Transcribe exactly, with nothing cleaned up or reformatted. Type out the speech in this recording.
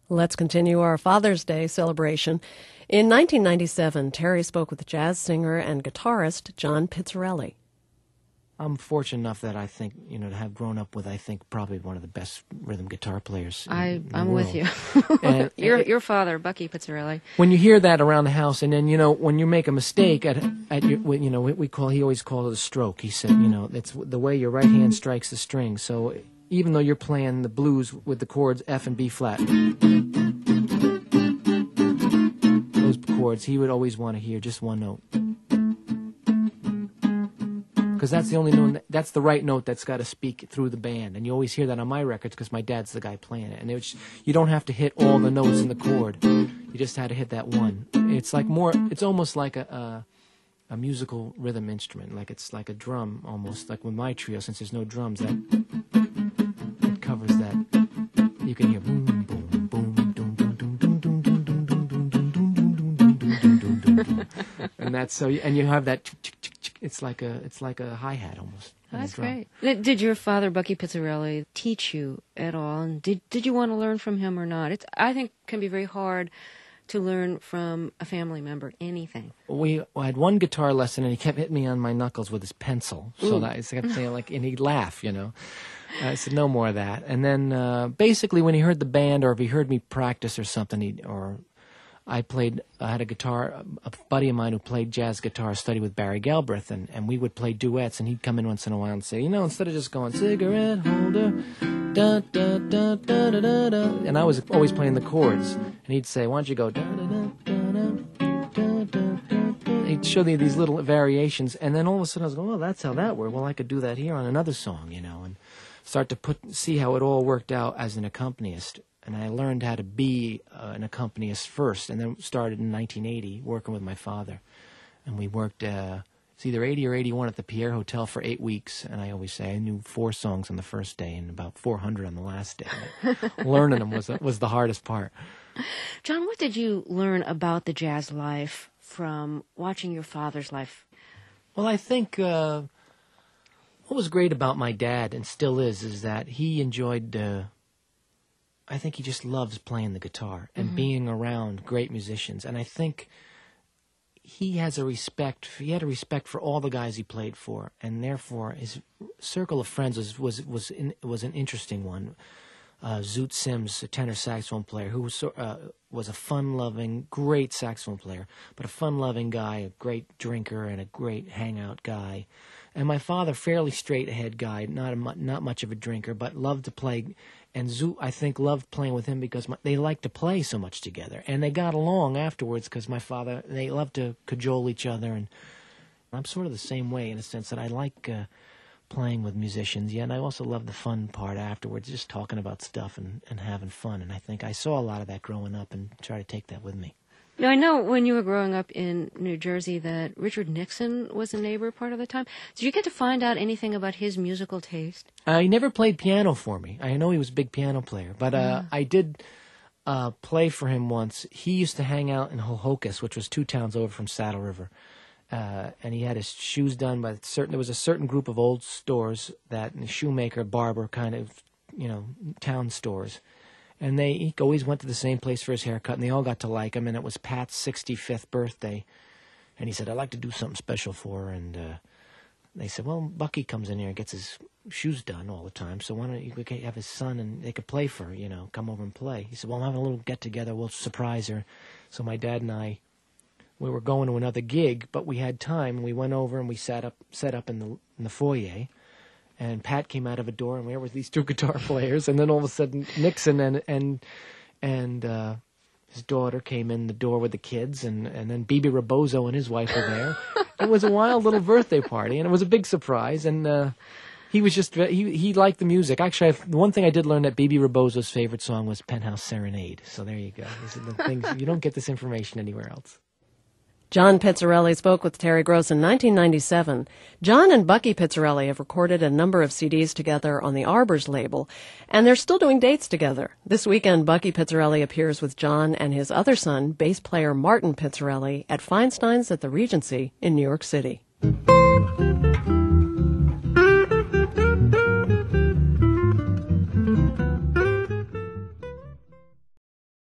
Let's continue our Father's Day celebration. In nineteen ninety-seven, Terry spoke with jazz singer and guitarist John Pizzarelli. I'm fortunate enough that I think, you know, to have grown up with, I think, probably one of the best rhythm guitar players in, I, in the I'm world. with you. And your it, your father, Bucky Pizzarelli. When you hear that around the house, and then, you know, when you make a mistake at at your, you know, we call he always called it a stroke. He said, you know, it's the way your right hand strikes the string. So even though you're playing the blues with the chords F and B flat, those chords, he would always want to hear just one note. Because that's the only note, that's the right note that's got to speak through the band. And you always hear that on my records because my dad's the guy playing it. And it was, you don't have to hit all the notes in the chord. You just had to hit that one. It's like more, it's almost like a, a, a musical rhythm instrument. Like it's like a drum almost. Like with my trio, since there's no drums, that it covers that. You can hear boom, boom, boom, doom, doom, doom, doom, doom, doom, doom, doom, doom, doom, doom, doom, doom, doom, doom. And that's so, and you have that. It's like a it's like a hi-hat almost. That's great. Did your father, Bucky Pizzarelli, teach you at all? And did did you want to learn from him or not? It's I think can be very hard to learn from a family member anything. We I had one guitar lesson, and he kept hitting me on my knuckles with his pencil. So that I kept saying like, and he'd laugh, you know. I said no more of that. And then uh, basically, when he heard the band, or if he heard me practice or something, he or I played, I had a guitar, a buddy of mine who played jazz guitar, studied with Barry Galbraith, and, and we would play duets, and he'd come in once in a while and say, you know, instead of just going, cigarette holder, da, da, da, da, da, da, da, and I was always playing the chords, and he'd say, why don't you go, da, da, da, da, da, da, da, da. He'd show me these little variations, and then all of a sudden I was going, oh, that's how that worked. Well, I could do that here on another song, you know, and start to put see how it all worked out as an accompanist. And I learned how to be uh, an accompanist first, and then started in nineteen eighty working with my father. And we worked, uh, it's either eighty or eighty-one at the Pierre Hotel for eight weeks. And I always say I knew four songs on the first day and about four hundred on the last day. Learning them was was the hardest part. John, what did you learn about the jazz life from watching your father's life? Well, I think uh, what was great about my dad, and still is, is that he enjoyed... Uh, I think he just loves playing the guitar and mm-hmm. being around great musicians. And I think he has a respect, he had a respect for all the guys he played for. And therefore, his circle of friends was was was, in, was an interesting one. Uh, Zoot Sims, a tenor saxophone player, who was, uh, was a fun-loving, great saxophone player, but a fun-loving guy, a great drinker, and a great hangout guy. And my father, fairly straight-ahead guy, not a, not much of a drinker, but loved to play. And Zoot, I think, loved playing with him because my, they liked to play so much together. And they got along afterwards because my father, they loved to cajole each other. And I'm sort of the same way in a sense that I like uh, playing with musicians. Yeah, and I also love the fun part afterwards, just talking about stuff and, and having fun. And I think I saw a lot of that growing up and try to take that with me. Now, I know when you were growing up in New Jersey that Richard Nixon was a neighbor part of the time. Did you get to find out anything about his musical taste? Uh, he never played piano for me. I know he was a big piano player, but uh, yeah. I did uh, play for him once. He used to hang out in Hohokus, which was two towns over from Saddle River, uh, and he had his shoes done by certain. There was a certain group of old stores that shoemaker, barber kind of, you know, town stores. And they he always went to the same place for his haircut, and they all got to like him. And it was Pat's sixty-fifth birthday, and he said, "I'd like to do something special for her." And uh, they said, "Well, Bucky comes in here and gets his shoes done all the time, so why don't you have his son and they could play for her, you know, come over and play." He said, "Well, I'm having a little get-together. We'll surprise her." So my dad and I, we were going to another gig, but we had time. We went over and we sat up, set up in the in the foyer. And Pat came out of a door, and there were these two guitar players. And then all of a sudden, Nixon and and and uh, his daughter came in the door with the kids, and, and then Bebe Rebozo and his wife were there. It was a wild little birthday party, and it was a big surprise. And uh, he was just he he liked the music. Actually, I've, the one thing I did learn that Bebe Rebozo's favorite song was Penthouse Serenade. So there you go. These are the things you don't get this information anywhere else. John Pizzarelli spoke with Terry Gross in nineteen ninety-seven. John and Bucky Pizzarelli have recorded a number of C Ds together on the Arbors label, and they're still doing dates together. This weekend, Bucky Pizzarelli appears with John and his other son, bass player Martin Pizzarelli, at Feinstein's at the Regency in New York City.